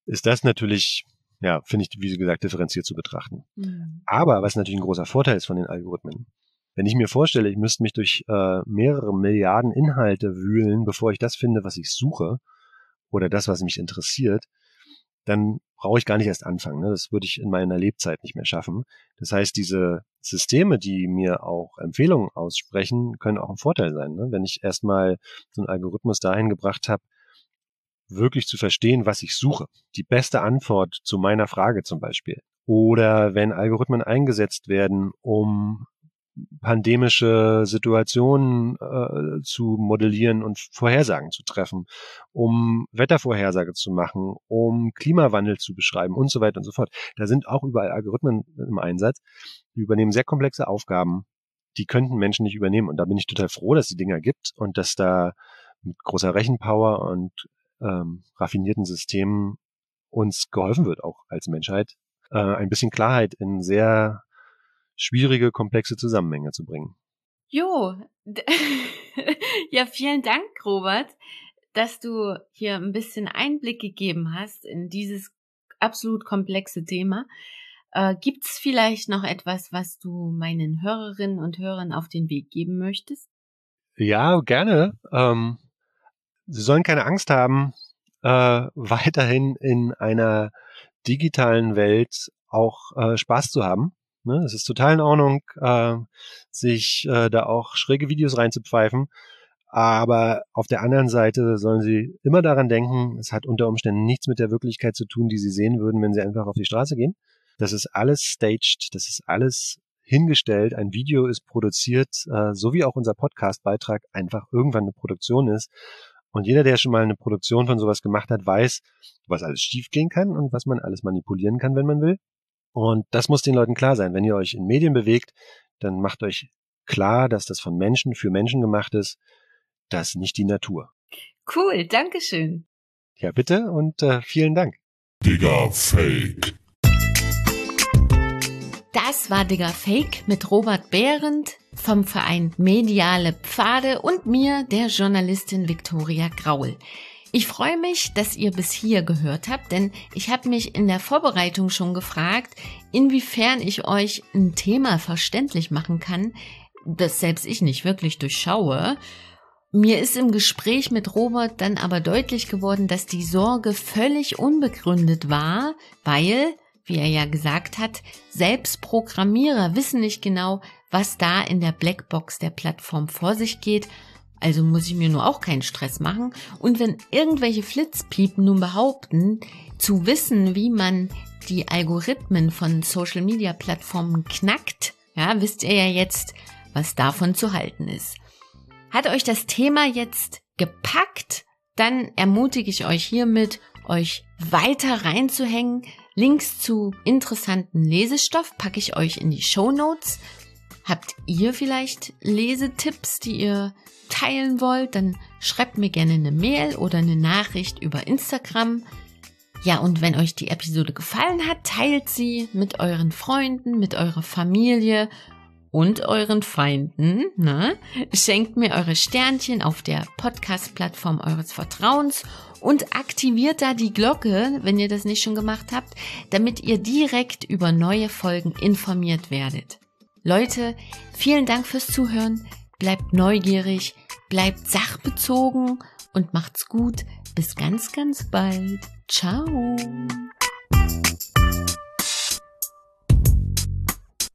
ist das natürlich, ja, finde ich, wie gesagt, differenziert zu betrachten. Mhm. Aber was natürlich ein großer Vorteil ist von den Algorithmen, wenn ich mir vorstelle, ich müsste mich durch äh, mehrere Milliarden Inhalte wühlen, bevor ich das finde, was ich suche oder das, was mich interessiert, dann brauche ich gar nicht erst anfangen. Ne? Das würde ich in meiner Lebzeit nicht mehr schaffen. Das heißt, diese Systeme, die mir auch Empfehlungen aussprechen, können auch ein Vorteil sein. Ne? Wenn ich erstmal so einen Algorithmus dahin gebracht habe, wirklich zu verstehen, was ich suche. Die beste Antwort zu meiner Frage zum Beispiel. Oder wenn Algorithmen eingesetzt werden, um pandemische Situationen äh, zu modellieren und Vorhersagen zu treffen, um Wettervorhersage zu machen, um Klimawandel zu beschreiben und so weiter und so fort. Da sind auch überall Algorithmen im Einsatz, die übernehmen sehr komplexe Aufgaben, die könnten Menschen nicht übernehmen. Und da bin ich total froh, dass es die Dinger gibt und dass da mit großer Rechenpower und ähm, raffinierten Systemen uns geholfen wird, auch als Menschheit, äh, ein bisschen Klarheit in sehr schwierige, komplexe Zusammenhänge zu bringen. Jo, ja, vielen Dank, Robert, dass du hier ein bisschen Einblick gegeben hast in dieses absolut komplexe Thema. Äh, gibt's vielleicht noch etwas, was du meinen Hörerinnen und Hörern auf den Weg geben möchtest? Ja, gerne. Ähm, Sie sollen keine Angst haben, äh, weiterhin in einer digitalen Welt auch äh, Spaß zu haben. Ne? Es ist total in Ordnung, äh, sich äh, da auch schräge Videos reinzupfeifen. Aber auf der anderen Seite sollen Sie immer daran denken, es hat unter Umständen nichts mit der Wirklichkeit zu tun, die Sie sehen würden, wenn Sie einfach auf die Straße gehen. Das ist alles staged, das ist alles hingestellt. Ein Video ist produziert, äh, so wie auch unser Podcast-Beitrag einfach irgendwann eine Produktion ist. Und jeder, der schon mal eine Produktion von sowas gemacht hat, weiß, was alles schiefgehen kann und was man alles manipulieren kann, wenn man will. Und das muss den Leuten klar sein. Wenn ihr euch in Medien bewegt, dann macht euch klar, dass das von Menschen für Menschen gemacht ist, das ist nicht die Natur. Cool, Dankeschön. Ja, bitte und äh, vielen Dank. Digga Fake. Das war Digga Fake mit Robert Behrendt vom Verein Mediale Pfade und mir, der Journalistin Viktoria Graul. Ich freue mich, dass ihr bis hier gehört habt, denn ich habe mich in der Vorbereitung schon gefragt, inwiefern ich euch ein Thema verständlich machen kann, das selbst ich nicht wirklich durchschaue. Mir ist im Gespräch mit Robert dann aber deutlich geworden, dass die Sorge völlig unbegründet war, weil, wie er ja gesagt hat, selbst Programmierer wissen nicht genau, was da in der Blackbox der Plattform vor sich geht. Also muss ich mir nur auch keinen Stress machen. Und wenn irgendwelche Flitzpiepen nun behaupten, zu wissen, wie man die Algorithmen von Social-Media-Plattformen knackt, ja, wisst ihr ja jetzt, was davon zu halten ist. Hat euch das Thema jetzt gepackt? Dann ermutige ich euch hiermit, euch weiter reinzuhängen. Links zu interessanten Lesestoff packe ich euch in die Shownotes. Habt ihr vielleicht Lesetipps, die ihr teilen wollt? Dann schreibt mir gerne eine Mail oder eine Nachricht über Instagram. Ja, und wenn euch die Episode gefallen hat, teilt sie mit euren Freunden, mit eurer Familie und euren Feinden. Ne? Schenkt mir eure Sternchen auf der Podcast-Plattform eures Vertrauens und aktiviert da die Glocke, wenn ihr das nicht schon gemacht habt, damit ihr direkt über neue Folgen informiert werdet. Leute, vielen Dank fürs Zuhören. Bleibt neugierig, bleibt sachbezogen und macht's gut. Bis ganz, ganz bald. Ciao.